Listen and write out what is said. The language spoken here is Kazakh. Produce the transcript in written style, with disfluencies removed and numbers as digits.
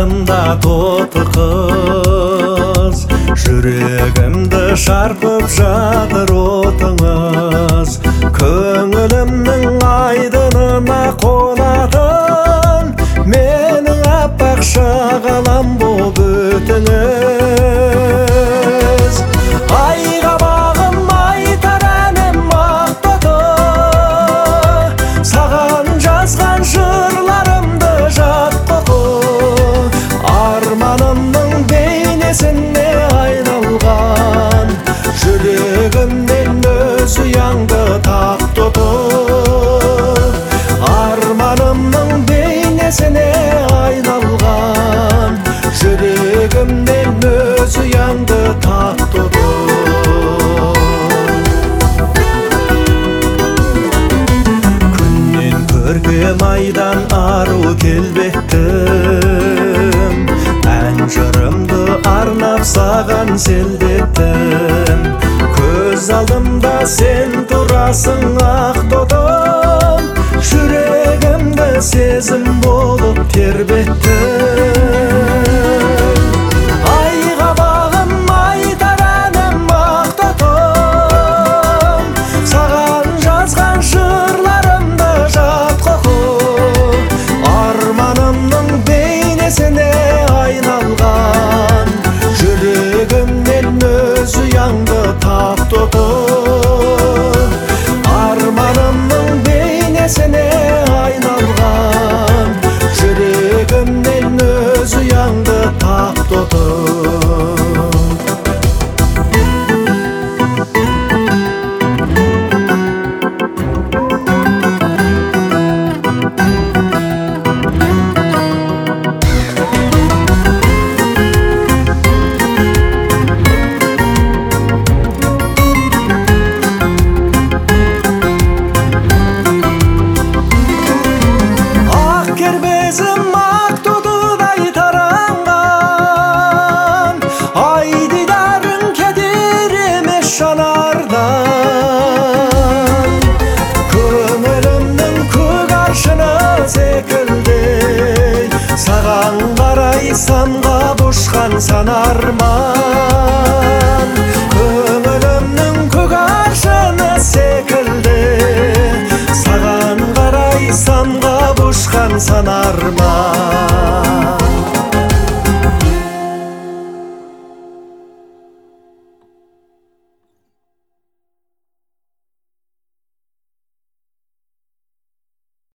Bağымda тоты қыз, жүрегімді шарпып жатыр отыңыз. Көңілімнің айдынына қонатын, менің аппақ шағалам боп өтіңіз. Айға бағым айтар әнім мақтады, саған жазған жырларымды жатқы. Арманымның бейнесіне айналған, жүрегімнен өз ұяңды тақтады. Арманымның бейнесіне айналған, жүрегімнен өз ұяңды тақтады. Күннен көркем айдан ару келбеттім, ән жырымды арнап саған селдеттім. Көз алдымда сен тұрасың ақтодым, жүрегімді сезім болып тербеттім. Айға бағым айтар әнім мақтадым, саған жазған жырларымды жатқы. Арманымның бейнесіне айналған, жүрегімнен өз ұяңды тақтады. Арманымның бейнесіне айналған, жүрегімнен өз ұяңды тақтады. Кербезім ақтодыдай таранған, ай дидарың кедер емес жанардан. Көңілімнің көк аршыны секілдей, саған қарай самғап ұшқан санарман. Көңілімнің көк аршыны секілдей, саған қарай самғап ұшқан санарман.